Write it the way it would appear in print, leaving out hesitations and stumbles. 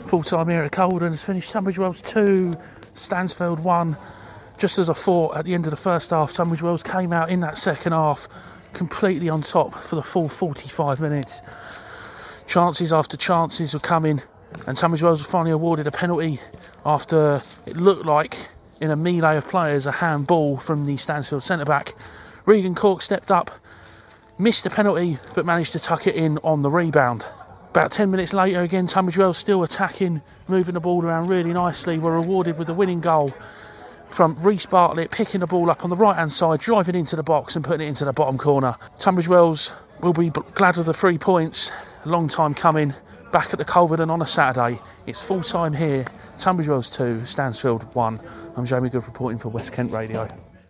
Full time here at Colden has finished Tunbridge Wells 2, Stansfeld 1. Just as I thought at the end of the first half, Tunbridge Wells came out in that second half completely on top for the full 45 minutes. Chances after chances were coming, and Tunbridge Wells were finally awarded a penalty after it looked like, in a melee of players, a handball from the Stansfeld centre-back. Regan Cork stepped up, missed the penalty, but managed to tuck it in on the rebound. About 10 minutes later, again, Tunbridge Wells still attacking, moving the ball around really nicely, were rewarded with the winning goal from Reece Bartlett, picking the ball up on the right-hand side, driving into the box and putting it into the bottom corner. Tunbridge Wells will be glad of the 3 points. A long time coming. Back at the Culverden on a Saturday. It's full time here. Tunbridge Wells 2, Stansfeld 1. I'm Jamie Good reporting for West Kent Radio.